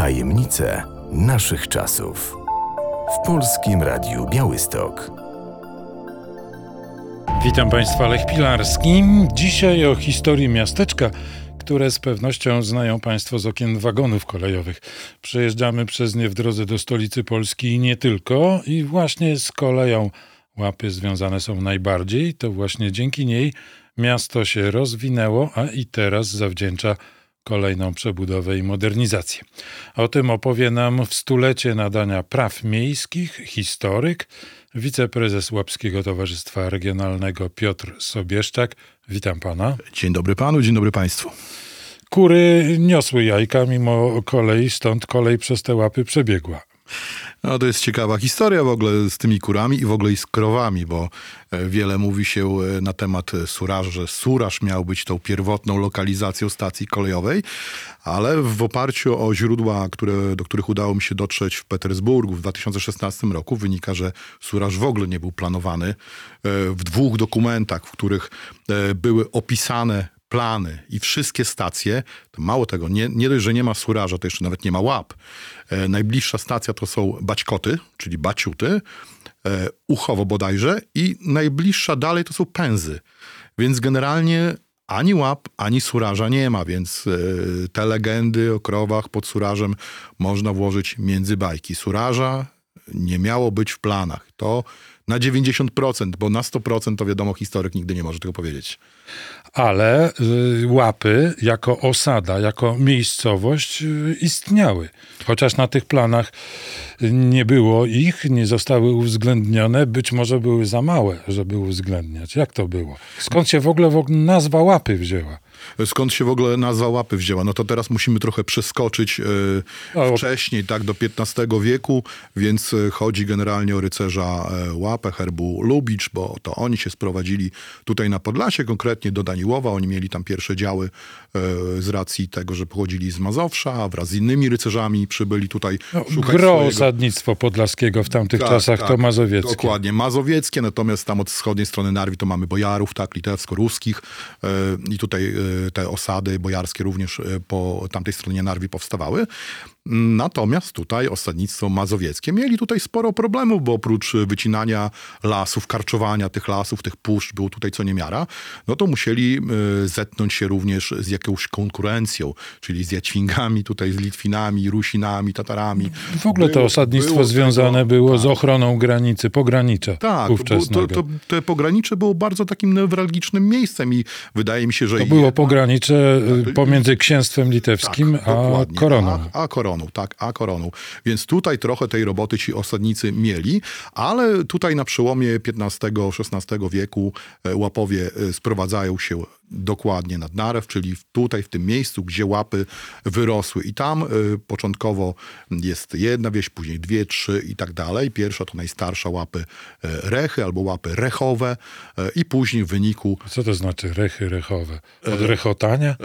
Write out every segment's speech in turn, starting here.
Tajemnice naszych czasów. W Polskim Radiu Białystok. Witam Państwa, Lech Pilarski. Dzisiaj o historii miasteczka, które z pewnością znają Państwo z okien wagonów kolejowych. Przejeżdżamy przez nie w drodze do stolicy Polski i nie tylko. I właśnie z koleją Łapy związane są najbardziej. To właśnie dzięki niej miasto się rozwinęło, a i teraz zawdzięcza kolejną przebudowę i modernizację. O tym opowie nam w stulecie nadania praw miejskich historyk, wiceprezes Łapskiego Towarzystwa Regionalnego Piotr Sobieszczak. Witam pana. Dzień dobry panu, dzień dobry państwu. Kury niosły jajka mimo kolei, stąd kolej przez te Łapy przebiegła. No to jest ciekawa historia w ogóle z tymi kurami i w ogóle i z krowami, bo wiele mówi się na temat Suraża, że Suraż miał być tą pierwotną lokalizacją stacji kolejowej, ale w oparciu o źródła, do których udało mi się dotrzeć w Petersburgu w 2016 roku, wynika, że Suraż w ogóle nie był planowany. W dwóch dokumentach, w których były opisane plany i wszystkie stacje, to mało tego, nie dość, że nie ma Suraża, to jeszcze nawet nie ma Łap. Najbliższa stacja to są Baćkoty, czyli Baciuty, Uchowo bodajże i najbliższa dalej to są Pęzy. Więc generalnie ani Łap, ani Suraża nie ma, więc te legendy o krowach pod Surażem można włożyć między bajki. Suraża nie miało być w planach. To na 90%, bo na 100% to wiadomo, historyk nigdy nie może tego powiedzieć. Ale Łapy jako osada, jako miejscowość istniały. Chociaż na tych planach nie było ich, nie zostały uwzględnione, być może były za małe, żeby uwzględniać. Jak to było? Skąd się w ogóle nazwa Łapy wzięła? Skąd się w ogóle nazwa Łapy wzięła? No to teraz musimy trochę przeskoczyć wcześniej, tak, do XV wieku, więc chodzi generalnie o rycerza Łapę, herbu Lubicz, bo to oni się sprowadzili tutaj na Podlasie, konkretnie do Daniłowa. Oni mieli tam pierwsze działy z racji tego, że pochodzili z Mazowsza, a wraz z innymi rycerzami przybyli tutaj szukać osadnictwo podlaskiego w tamtych czasach to mazowieckie. Dokładnie, mazowieckie, natomiast tam od wschodniej strony Narwi to mamy bojarów, tak, litewsko-ruskich i tutaj te osady bojarskie również po tamtej stronie Narwi powstawały. Natomiast tutaj osadnictwo mazowieckie mieli tutaj sporo problemów, bo oprócz wycinania lasów, karczowania tych lasów, tych puszcz, było tutaj co niemiara, no to musieli zetknąć się również z jakąś konkurencją, czyli z Jaćwingami, tutaj z Litwinami, Rusinami, Tatarami. W ogóle to osadnictwo związane było z ochroną granicy, pogranicza ówczesnego. To pogranicze było bardzo takim newralgicznym miejscem i wydaje mi się, że... To było pogranicze pomiędzy księstwem litewskim a koroną. A koroną. Więc tutaj trochę tej roboty ci osadnicy mieli, ale tutaj na przełomie XV-XVI wieku Łapowie sprowadzają się dokładnie nad Narew, czyli tutaj, w tym miejscu, gdzie Łapy wyrosły. I tam początkowo jest jedna wieś, później dwie, trzy i tak dalej. Pierwsza to najstarsza Łapy Rechy albo Łapy Rechowe i później w wyniku... Co to znaczy Rechy, Rechowe? Od rechotania?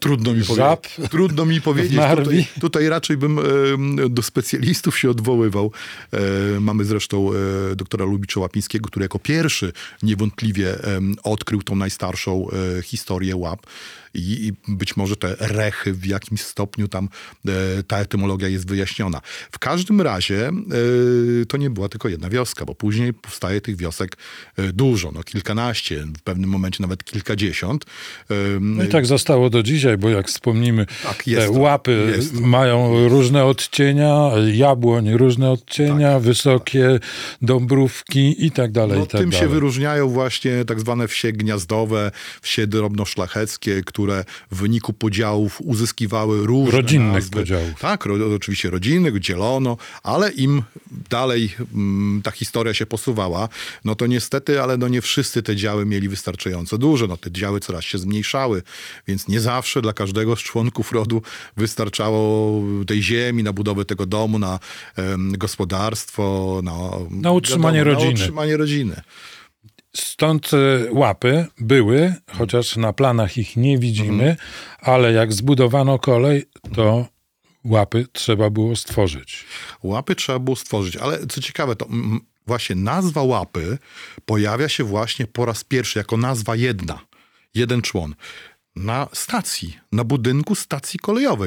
Trudno mi powiedzieć. Tutaj raczej bym do specjalistów się odwoływał. Mamy zresztą doktora Lubicza Łapińskiego, który jako pierwszy niewątpliwie odkrył tą najstarszą historię Łap i być może te Rechy w jakimś stopniu tam ta etymologia jest wyjaśniona. W każdym razie to nie była tylko jedna wioska, bo później powstaje tych wiosek dużo, kilkanaście, w pewnym momencie nawet kilkadziesiąt. No i tak zostało do dzisiaj, bo jak wspomnimy, te Łapy mają różne odcienia, jabłoń różne odcienia, wysokie dąbrówki i tak dalej. Tym się wyróżniają właśnie tak zwane wsie gniazdowe, wsie drobnoszlacheckie, które w wyniku podziałów uzyskiwały różne rodzinnych nazwy. Podziałów. Tak, oczywiście rodzinnych, dzielono, ale im dalej ta historia się posuwała, no to niestety, ale nie wszyscy te działy mieli wystarczająco dużo. Te działy coraz się zmniejszały, więc nie zawsze dla każdego z członków rodu wystarczało tej ziemi na budowę tego domu, na gospodarstwo, na utrzymanie rodziny. Stąd Łapy były, chociaż na planach ich nie widzimy, ale jak zbudowano kolej, to Łapy trzeba było stworzyć. Łapy trzeba było stworzyć, ale co ciekawe, to właśnie nazwa Łapy pojawia się właśnie po raz pierwszy jako nazwa jeden człon. Na stacji, na budynku stacji kolejowej.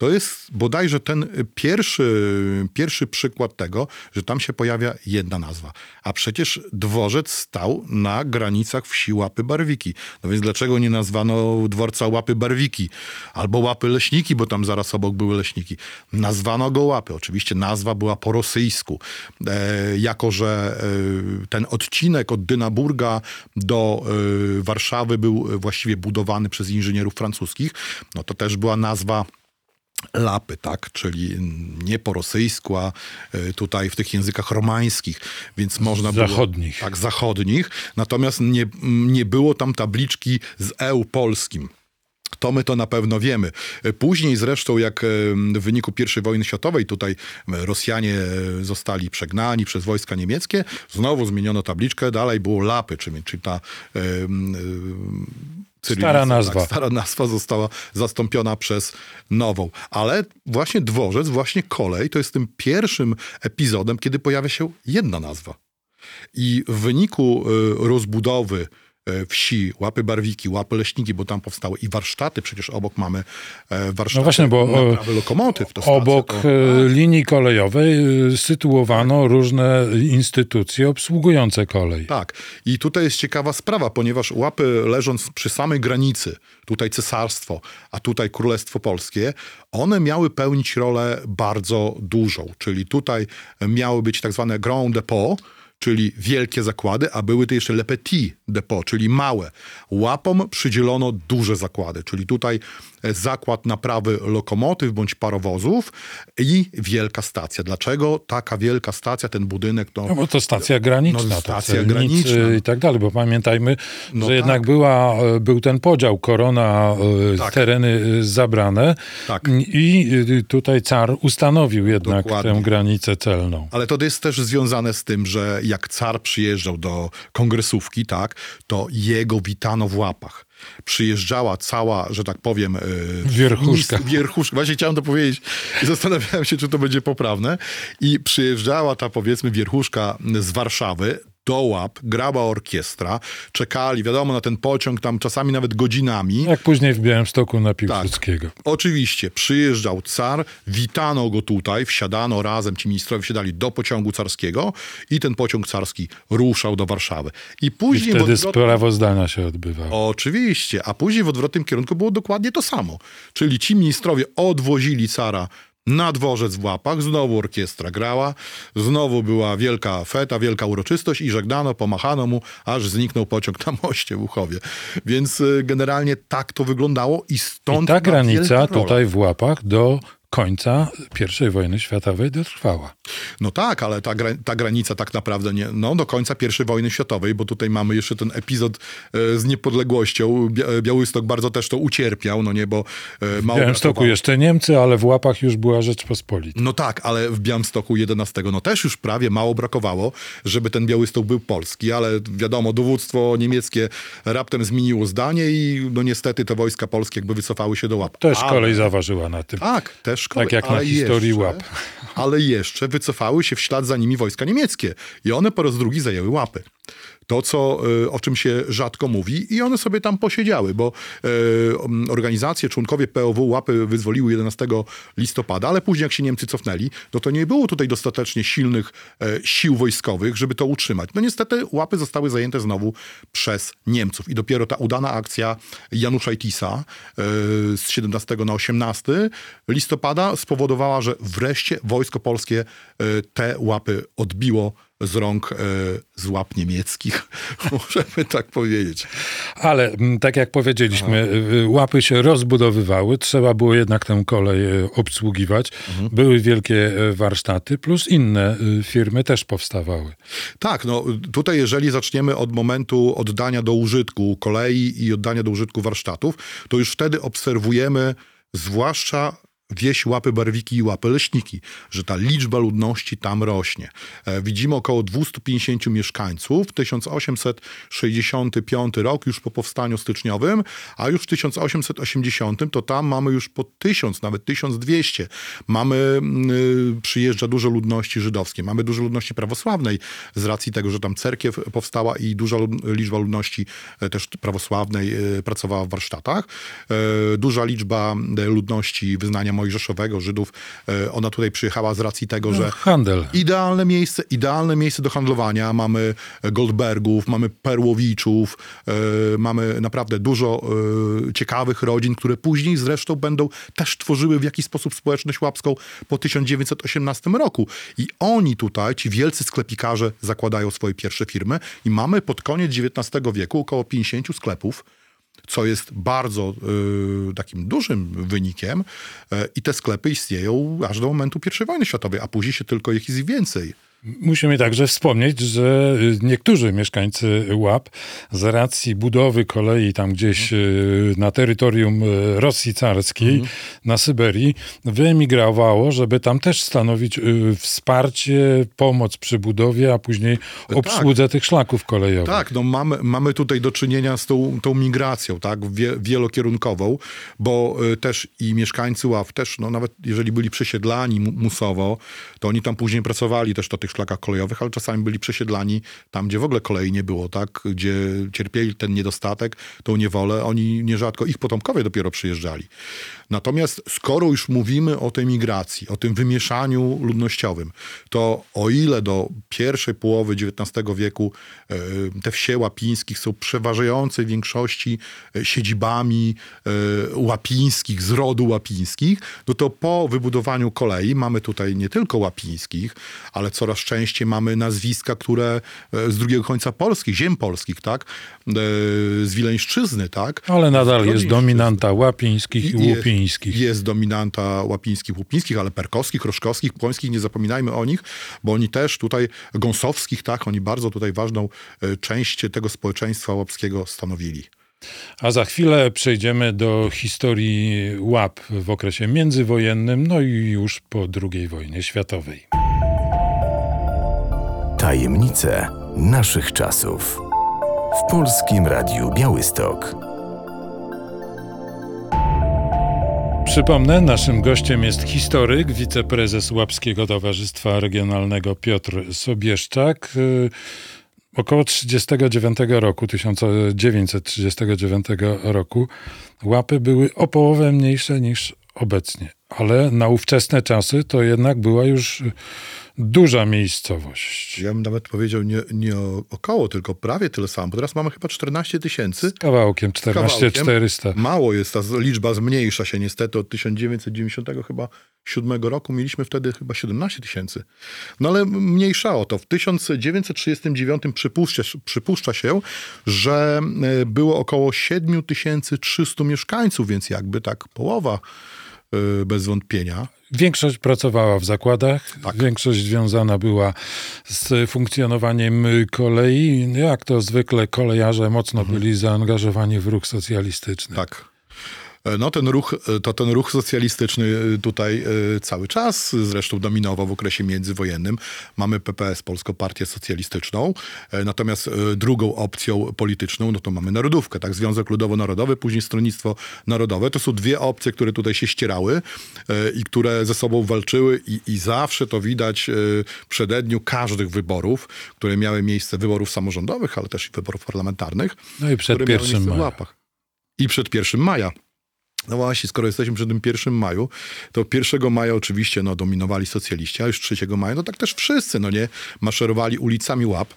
To jest bodajże ten pierwszy przykład tego, że tam się pojawia jedna nazwa. A przecież dworzec stał na granicach wsi Łapy Barwiki. No więc dlaczego nie nazwano dworca Łapy Barwiki? Albo Łapy Leśniki, bo tam zaraz obok były leśniki. Nazwano go Łapy. Oczywiście nazwa była po rosyjsku. Jako że ten odcinek od Dynaburga do Warszawy był właściwie budowany przez inżynierów francuskich, no to też była nazwa Lapy, tak? Czyli nie po rosyjsku, a tutaj w tych językach romańskich, więc można było... Zachodnich. Tak, zachodnich. Natomiast nie było tam tabliczki z EU polskim. To my to na pewno wiemy. Później zresztą, jak w wyniku I wojny światowej tutaj Rosjanie zostali przegnani przez wojska niemieckie, znowu zmieniono tabliczkę, dalej było Lapy, czyli ta stara nazwa. Tak, stara nazwa została zastąpiona przez nową. Ale właśnie dworzec, właśnie kolej to jest tym pierwszym epizodem, kiedy pojawia się jedna nazwa. I w wyniku rozbudowy wsi, Łapy Barwiki, Łapy Leśniki, bo tam powstały i warsztaty, przecież obok mamy warsztaty, No właśnie, bo naprawy lokomotyw. To stacja, obok linii kolejowej sytuowano różne instytucje obsługujące kolej. Tak. I tutaj jest ciekawa sprawa, ponieważ Łapy, leżąc przy samej granicy, tutaj cesarstwo, a tutaj Królestwo Polskie, one miały pełnić rolę bardzo dużą. Czyli tutaj miały być tak zwane Grand Depot, czyli wielkie zakłady, a były to jeszcze Le Petit Depot, czyli małe. Łapom przydzielono duże zakłady, czyli tutaj zakład naprawy lokomotyw bądź parowozów i wielka stacja. Dlaczego taka wielka stacja, ten budynek? No bo to stacja graniczna. No, stacja celnicy graniczna. I tak dalej, bo pamiętajmy, No że tak. jednak był ten podział, korona, Tak. tereny zabrane Tak. i tutaj car ustanowił jednak Dokładnie. tę granicę celną. Ale to jest też związane z tym, że jak car przyjeżdżał do kongresówki, tak, to jego witano w Łapach. Przyjeżdżała cała, że tak powiem... Wierchuszka. Wierchuszka. Właśnie chciałem to powiedzieć i zastanawiałem się, czy to będzie poprawne. I przyjeżdżała ta, powiedzmy, wierchuszka z Warszawy do Łap, grała orkiestra, czekali, wiadomo, na ten pociąg tam czasami nawet godzinami. Jak później w Białymstoku na Piłsudskiego. Oczywiście, przyjeżdżał car, witano go tutaj, wsiadano razem, ci ministrowie wsiadali do pociągu carskiego i ten pociąg carski ruszał do Warszawy. I I później wtedy sprawozdania się odbywały. Oczywiście, a później w odwrotnym kierunku było dokładnie to samo. Czyli ci ministrowie odwozili cara na dworzec w Łapach, znowu orkiestra grała, znowu była wielka feta, wielka uroczystość i żegnano, pomachano mu, aż zniknął pociąg na moście w Łuchowie. Więc generalnie tak to wyglądało i stąd I ta granica wielka rola. tutaj w Łapach do końca I wojny światowej dotrwała. No tak, ale ta granica tak naprawdę nie, no do końca I wojny światowej, bo tutaj mamy jeszcze ten epizod z niepodległością. Białystok bardzo też to ucierpiał, no nie, bo W mało Białymstoku brakowało. jeszcze Niemcy, ale w Łapach już była Rzeczpospolita. No tak, ale w Białymstoku 11 no też już prawie mało brakowało, żeby ten Białystok był polski, ale wiadomo, dowództwo niemieckie raptem zmieniło zdanie i no niestety te wojska polskie jakby wycofały się do Łap. Też Ale- kolej zaważyła na tym. Tak, też kolej, Tak jak na ale historii jeszcze, Łap. Ale jeszcze wycofały się w ślad za nimi wojska niemieckie i one po raz drugi zajęły Łapy. To, o czym się rzadko mówi i one sobie tam posiedziały, bo organizacje, członkowie POW Łapy wyzwoliły 11 listopada, ale później jak się Niemcy cofnęli, no to nie było tutaj dostatecznie silnych sił wojskowych, żeby to utrzymać. No niestety Łapy zostały zajęte znowu przez Niemców i dopiero ta udana akcja Januszajtisa z 17 na 18 listopada spowodowała, że wreszcie wojsko polskie te Łapy odbiło z rąk, z łap niemieckich, możemy tak powiedzieć. Ale tak jak powiedzieliśmy, Łapy się rozbudowywały, trzeba było jednak tę kolej obsługiwać. Były wielkie warsztaty, plus inne firmy też powstawały. Tak, no tutaj jeżeli zaczniemy od momentu oddania do użytku kolei i oddania do użytku warsztatów, to już wtedy obserwujemy zwłaszcza wieś Łapy Barwiki i Łapy Leśniki, że ta liczba ludności tam rośnie. Widzimy około 250 mieszkańców, 1865 rok już po powstaniu styczniowym, a już w 1880 to tam mamy już po 1000, nawet 1200. Przyjeżdża dużo ludności żydowskiej, mamy dużo ludności prawosławnej z racji tego, że tam cerkiew powstała i duża liczba ludności też prawosławnej pracowała w warsztatach. Duża liczba ludności wyznania mojżeszowego Żydów. Ona tutaj przyjechała z racji tego, że Handel. idealne miejsce do handlowania. Mamy Goldbergów, mamy Perłowiczów, mamy naprawdę dużo ciekawych rodzin, które później zresztą będą też tworzyły w jakiś sposób społeczność łapską po 1918 roku. I oni tutaj, ci wielcy sklepikarze, zakładają swoje pierwsze firmy i mamy pod koniec XIX wieku około 50 sklepów, co jest bardzo takim dużym wynikiem i te sklepy istnieją aż do momentu I wojny światowej, a później się tylko ich jest więcej. Musimy także wspomnieć, że niektórzy mieszkańcy Łap z racji budowy kolei tam gdzieś na terytorium Rosji carskiej, na Syberii, wyemigrowało, żeby tam też stanowić wsparcie, pomoc przy budowie, a później obsłudze tych szlaków kolejowych. Tak, no mamy tutaj do czynienia z tą migracją, tak, wielokierunkową, bo też i mieszkańcy Ław też, no nawet jeżeli byli przesiedlani musowo, to oni tam później pracowali też na tych szlakach kolejowych, ale czasami byli przesiedlani tam, gdzie w ogóle kolei nie było, tak, gdzie cierpieli ten niedostatek, tą niewolę, oni nierzadko, ich potomkowie dopiero przyjeżdżali. Natomiast skoro już mówimy o tej migracji, o tym wymieszaniu ludnościowym, to o ile do pierwszej połowy XIX wieku te wsie łapińskich są przeważającej większości siedzibami łapińskich, z rodu łapińskich, no to po wybudowaniu kolei mamy tutaj nie tylko łapińskich, ale coraz częściej mamy nazwiska, które z drugiego końca polskich, ziem polskich, tak, z Wileńszczyzny, tak. Ale nadal jest dominanta łapińskich i łupińskich. Jest dominanta łapińskich, łupińskich, ale perkowskich, roszkowskich, płońskich, nie zapominajmy o nich, bo oni też tutaj, gąsowskich, tak, oni bardzo tutaj ważną część tego społeczeństwa łapskiego stanowili. A za chwilę przejdziemy do historii Łap w okresie międzywojennym, no i już po II wojnie światowej. Tajemnice naszych czasów. W Polskim Radiu Białystok. Przypomnę, naszym gościem jest historyk, wiceprezes Łapskiego Towarzystwa Regionalnego Piotr Sobieszczak. Około 1939 roku Łapy były o połowę mniejsze niż obecnie, ale na ówczesne czasy to jednak była już duża miejscowość. Ja bym nawet powiedział nie około, tylko prawie tyle samo, bo teraz mamy chyba 14 000. Z kawałkiem, 14 400. Mało jest, ta liczba zmniejsza się niestety od 1997 roku. Mieliśmy wtedy chyba 17 000. No ale mniejsza o to. W 1939 przypuszcza się, że było około 7300 mieszkańców, więc jakby tak połowa bez wątpienia. Większość pracowała w zakładach, Tak. Większość związana była z funkcjonowaniem kolei. Jak to zwykle kolejarze mocno byli zaangażowani w ruch socjalistyczny. Tak. No ten ruch socjalistyczny tutaj cały czas zresztą dominował w okresie międzywojennym. Mamy PPS, Polską Partię Socjalistyczną, natomiast drugą opcją polityczną, no to mamy Narodówkę, tak, Związek Ludowo-Narodowy, później Stronnictwo Narodowe. To są dwie opcje, które tutaj się ścierały i które ze sobą walczyły i zawsze to widać w przededniu każdych wyborów, które miały miejsce, wyborów samorządowych, ale też i wyborów parlamentarnych. No i przed które miały 1 miejsce w maja. Łapach. I przed 1 maja. No właśnie, skoro jesteśmy przed tym 1 maju, to 1 maja oczywiście dominowali socjaliści, a już 3 maja, no tak też wszyscy, maszerowali ulicami Łap.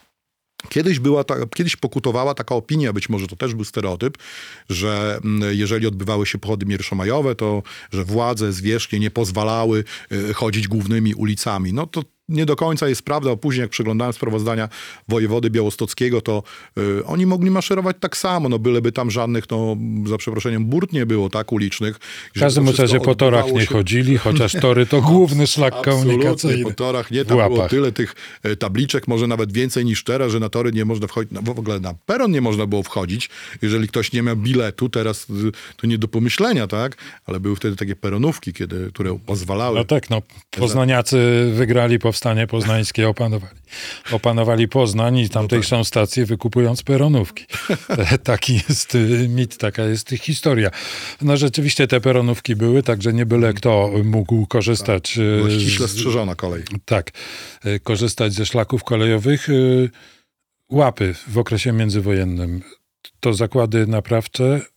Kiedyś pokutowała taka opinia, być może to też był stereotyp, że jeżeli odbywały się pochody pierwszomajowe, to że władze zwierzchnie nie pozwalały chodzić głównymi ulicami. No to nie do końca jest prawda, bo później jak przeglądałem sprawozdania wojewody białostockiego, to oni mogli maszerować tak samo, byleby tam żadnych, za przeproszeniem, burt nie było, tak, ulicznych. W każdym razie po torach nie chodzili, chociaż tory to główny szlak komunikacyjny. Absolutnie, po torach nie, tam było tyle tych tabliczek, może nawet więcej niż teraz, że na tory nie można wchodzić, w ogóle na peron nie można było wchodzić, jeżeli ktoś nie miał biletu, teraz to nie do pomyślenia, tak, ale były wtedy takie peronówki, które pozwalały. No tak, poznaniacy wygrali powstanie poznańskie, opanowali Poznań i tamtejszą stację, wykupując peronówki. Taki jest mit, taka jest historia. No rzeczywiście te peronówki były, także nie byle kto mógł korzystać. Była ściśle strzeżona kolej. Tak, korzystać ze szlaków kolejowych. Łapy w okresie międzywojennym to zakłady naprawcze,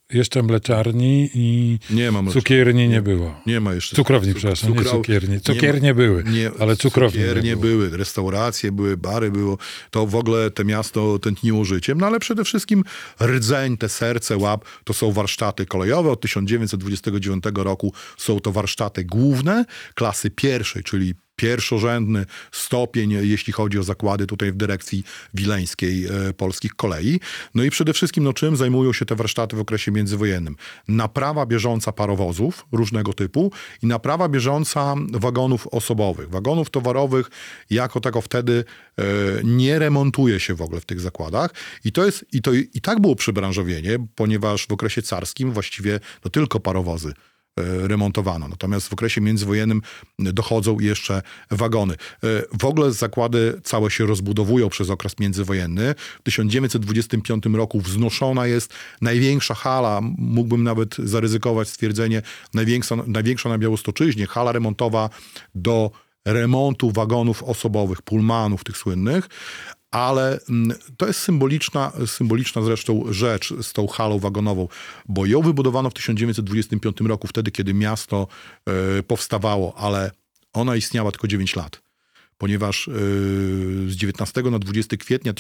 jeszcze mleczarni i Nie ma cukierni nie było. Nie ma jeszcze. Cukrowni, przepraszam, nie cukierni. Cukiernie były, ale cukrowni nie było. były, restauracje były, bary było. To w ogóle to miasto tętniło życiem. No ale przede wszystkim rdzeń, te serce, łap, to są warsztaty kolejowe. Od 1929 roku są to warsztaty główne klasy pierwszej, czyli pierwszorzędny stopień, jeśli chodzi o zakłady tutaj w dyrekcji wileńskiej Polskich Kolei. No i przede wszystkim, no czym zajmują się te warsztaty w okresie międzywojennym? Naprawa bieżąca parowozów różnego typu i naprawa bieżąca wagonów osobowych. Wagonów towarowych jako tako wtedy nie remontuje się w ogóle w tych zakładach. I tak było przebranżowienie, ponieważ w okresie carskim właściwie no tylko parowozy remontowano. Natomiast w okresie międzywojennym dochodzą jeszcze wagony. W ogóle zakłady całe się rozbudowują przez okres międzywojenny. W 1925 roku wznoszona jest największa hala, mógłbym nawet zaryzykować stwierdzenie, największa na Białostoczyźnie, hala remontowa do remontu wagonów osobowych, pullmanów tych słynnych. Ale to jest symboliczna zresztą rzecz z tą halą wagonową, bo ją wybudowano w 1925 roku, wtedy kiedy miasto powstawało, ale ona istniała tylko 9 lat. Ponieważ z 19 na 20 kwietnia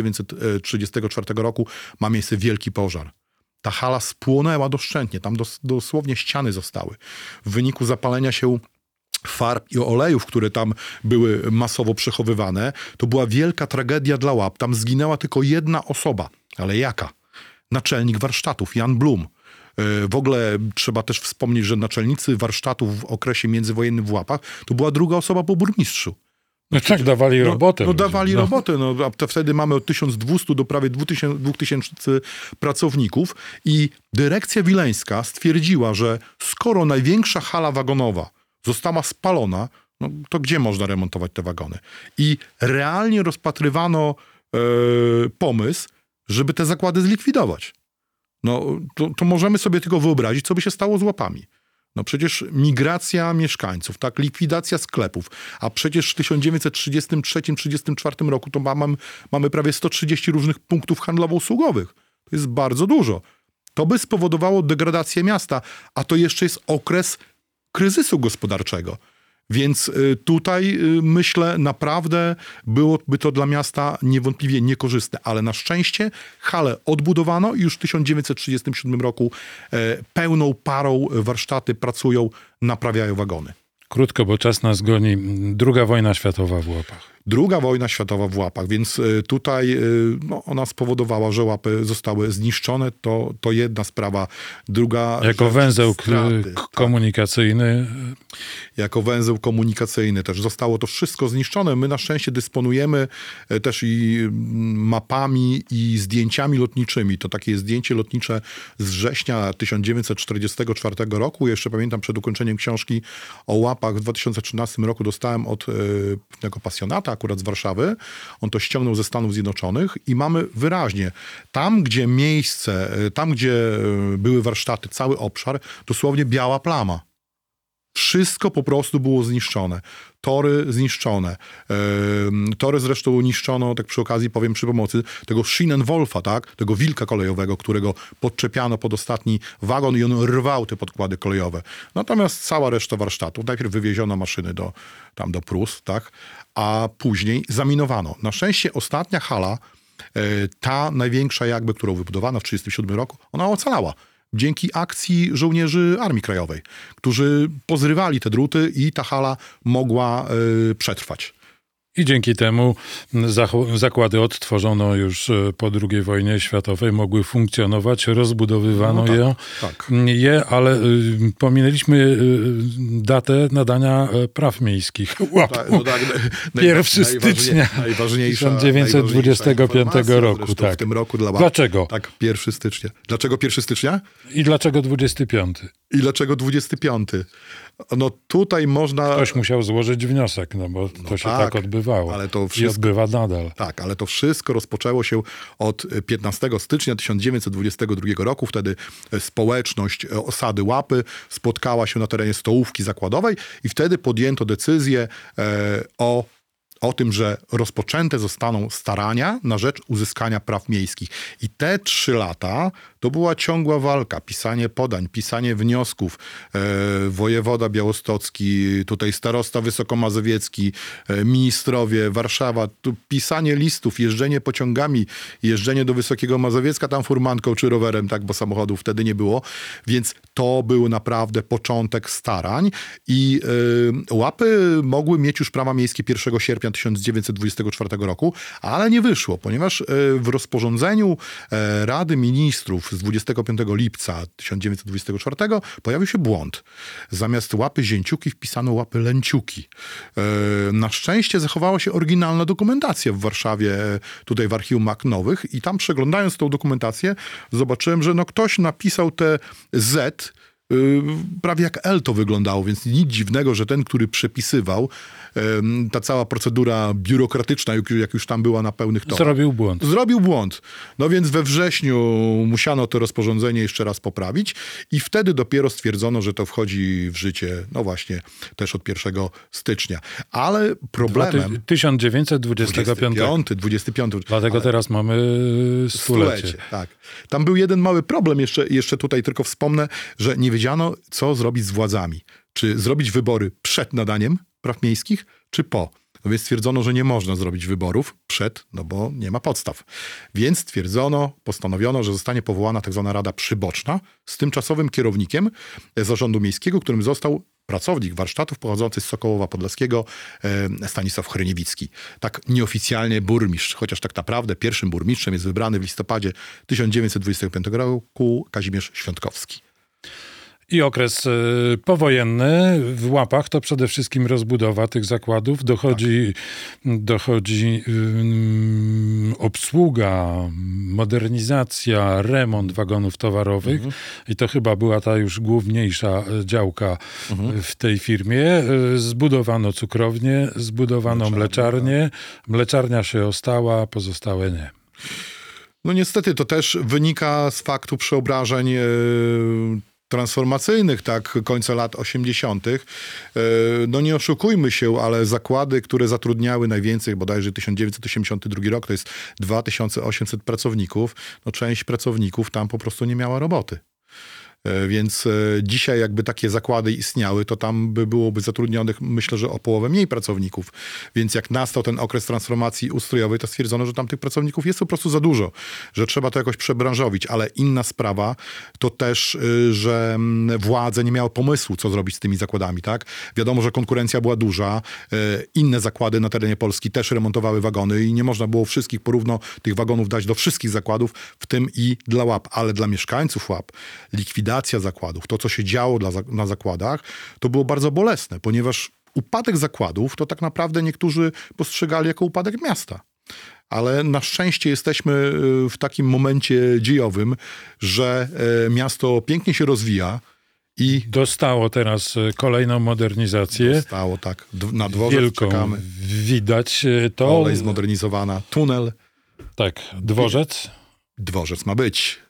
1934 roku ma miejsce wielki pożar. Ta hala spłonęła doszczętnie, tam dosłownie ściany zostały. W wyniku zapalenia się farb i olejów, które tam były masowo przechowywane, to była wielka tragedia dla łap. Tam zginęła tylko jedna osoba. Ale jaka? Naczelnik warsztatów, Jan Blum. W ogóle trzeba też wspomnieć, że naczelnicy warsztatów w okresie międzywojennym w Łapach to była druga osoba po burmistrzu. No tak, dawali robotę. No dawali robotę. No, a to wtedy mamy od 1200 do prawie 2000 pracowników i dyrekcja wileńska stwierdziła, że skoro największa hala wagonowa została spalona, no to gdzie można remontować te wagony? I realnie rozpatrywano pomysł, żeby te zakłady zlikwidować. No to możemy sobie tylko wyobrazić, co by się stało z Łapami. No przecież migracja mieszkańców, tak, likwidacja sklepów, a przecież w 1933-1934 roku to mamy prawie 130 różnych punktów handlowo-usługowych. To jest bardzo dużo. To by spowodowało degradację miasta, a to jeszcze jest okres kryzysu gospodarczego. Więc tutaj myślę, naprawdę byłoby to dla miasta niewątpliwie niekorzystne, ale na szczęście halę odbudowano i już w 1937 roku pełną parą warsztaty pracują, naprawiają wagony. Krótko, bo czas nas goni. II wojna światowa w Łapach. II wojna światowa w Łapach, więc tutaj ona spowodowała, że Łapy zostały zniszczone. To jedna sprawa. Druga jako rzecz, węzeł straty, komunikacyjny. Jako węzeł komunikacyjny też zostało to wszystko zniszczone. My na szczęście dysponujemy też i mapami i zdjęciami lotniczymi. To takie zdjęcie lotnicze z września 1944 roku. Jeszcze pamiętam, przed ukończeniem książki o Łapach w 2013 roku dostałem od pewnego pasjonata, akurat z Warszawy. On to ściągnął ze Stanów Zjednoczonych i mamy wyraźnie tam, gdzie były warsztaty, cały obszar, dosłownie biała plama. Wszystko po prostu było zniszczone. Tory zniszczone. Tory zresztą niszczono, tak przy okazji powiem, przy pomocy tego Schienenwolfa, tak? Tego wilka kolejowego, którego podczepiano pod ostatni wagon i on rwał te podkłady kolejowe. Natomiast cała reszta warsztatów, najpierw wywieziono maszyny do Prus, tak? A później zaminowano. Na szczęście ostatnia hala, ta największa jakby, którą wybudowano w 1937 roku, ona ocalała. Dzięki akcji żołnierzy Armii Krajowej, którzy pozrywali te druty i ta hala mogła przetrwać. I dzięki temu zakłady odtworzono już po II wojnie światowej, mogły funkcjonować, rozbudowywano je, ale pominęliśmy datę nadania praw miejskich. 1 stycznia 1925 roku. Tak. W tym roku dla Dlaczego? Tak, 1 stycznia. Dlaczego 1 stycznia? I dlaczego 25? I dlaczego 25? No tutaj można... Ktoś musiał złożyć wniosek, no bo to się tak odbywało. Ale to i odbywa nadal. Tak, ale to wszystko rozpoczęło się od 15 stycznia 1922 roku. Wtedy społeczność osady Łapy spotkała się na terenie stołówki zakładowej i wtedy podjęto decyzję o o tym, że rozpoczęte zostaną starania na rzecz uzyskania praw miejskich. I te 3 lata to była ciągła walka, pisanie podań, pisanie wniosków. Wojewoda białostocki, tutaj starosta wysokomazowiecki, ministrowie, Warszawa, tu pisanie listów, jeżdżenie pociągami, jeżdżenie do Wysokiego Mazowiecka tam furmanką czy rowerem, tak, bo samochodów wtedy nie było. Więc to był naprawdę początek starań i Łapy mogły mieć już prawa miejskie 1 sierpnia 1924 roku, ale nie wyszło, ponieważ w rozporządzeniu Rady Ministrów z 25 lipca 1924 pojawił się błąd. Zamiast Łapy Zięciuki wpisano Łapy Lęciuki. Na szczęście zachowała się oryginalna dokumentacja w Warszawie, tutaj w Archiwum Akt Nowych i tam przeglądając tą dokumentację zobaczyłem, że no ktoś napisał te Z, prawie jak L to wyglądało, więc nic dziwnego, że ten, który przepisywał, ta cała procedura biurokratyczna, jak już tam była na pełnych torach. Zrobił błąd. No więc we wrześniu musiano to rozporządzenie jeszcze raz poprawić i wtedy dopiero stwierdzono, że to wchodzi w życie, no właśnie, też od 1 stycznia. Ale problemem... 1925. Dlatego teraz mamy stulecie. Tak. Tam był jeden mały problem, jeszcze tutaj tylko wspomnę, że nie wiedziano, co zrobić z władzami. Czy zrobić wybory przed nadaniem praw miejskich, czy po. No więc stwierdzono, że nie można zrobić wyborów przed, no bo nie ma podstaw. Więc postanowiono, że zostanie powołana tak zwana Rada Przyboczna z tymczasowym kierownikiem Zarządu Miejskiego, którym został pracownik warsztatów pochodzący z Sokołowa Podlaskiego, Stanisław Chryniewicki. Tak nieoficjalnie burmistrz, chociaż tak naprawdę pierwszym burmistrzem jest wybrany w listopadzie 1925 roku Kazimierz Świątkowski. I okres powojenny w Łapach to przede wszystkim rozbudowa tych zakładów. Dochodzi obsługa, modernizacja, remont wagonów towarowych. I to chyba była ta już główniejsza działka w tej firmie. Zbudowano cukrownię, zbudowano mleczarnię. Mleczarnia się ostała, pozostałe nie. No niestety to też wynika z faktu przeobrażeń transformacyjnych, tak, końca lat 80. No nie oszukujmy się, ale zakłady, które zatrudniały najwięcej, bodajże 1982 rok, to jest 2800 pracowników, no część pracowników tam po prostu nie miała roboty. Więc dzisiaj jakby takie zakłady istniały, to tam byłoby zatrudnionych, myślę, że o połowę mniej pracowników. Więc jak nastał ten okres transformacji ustrojowej, to stwierdzono, że tam tych pracowników jest po prostu za dużo, że trzeba to jakoś przebranżowić. Ale inna sprawa to też, że władze nie miały pomysłu, co zrobić z tymi zakładami, tak? Wiadomo, że konkurencja była duża. Inne zakłady na terenie Polski też remontowały wagony i nie można było wszystkich porówno tych wagonów dać do wszystkich zakładów, w tym i dla Łap. Ale dla mieszkańców Łap likwidacja zakładów, to co się działo na zakładach, to było bardzo bolesne, ponieważ upadek zakładów to tak naprawdę niektórzy postrzegali jako upadek miasta. Ale na szczęście jesteśmy w takim momencie dziejowym, że miasto pięknie się rozwija i dostało teraz kolejną modernizację. Dostało, tak. Na dworzec wielką czekamy. Widać to. Kolej zmodernizowana, tunel. Tak, dworzec. Dworzec ma być.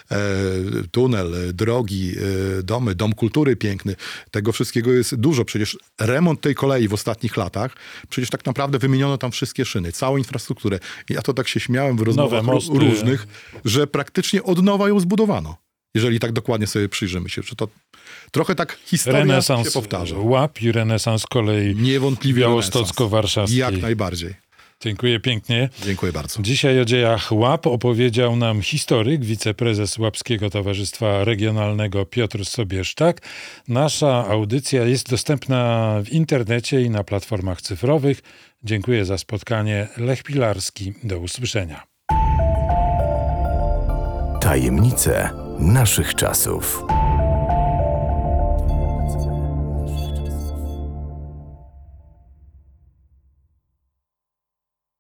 Tunel, drogi, domy, dom kultury piękny. Tego wszystkiego jest dużo. Przecież remont tej kolei w ostatnich latach, przecież tak naprawdę wymieniono tam wszystkie szyny, całą infrastrukturę. I ja to tak się śmiałem w rozmowach różnych, że praktycznie od nowa ją zbudowano. Jeżeli tak dokładnie sobie przyjrzymy się, że to trochę tak historia się powtarza. Łap i renesans kolei niewątpliwie białostocko-warszawskiej. Jak najbardziej. Dziękuję pięknie. Dziękuję bardzo. Dzisiaj o dziejach Łap opowiedział nam historyk, wiceprezes Łapskiego Towarzystwa Regionalnego Piotr Sobieszczak. Nasza audycja jest dostępna w internecie i na platformach cyfrowych. Dziękuję za spotkanie. Lech Pilarski. Do usłyszenia. Tajemnice naszych czasów.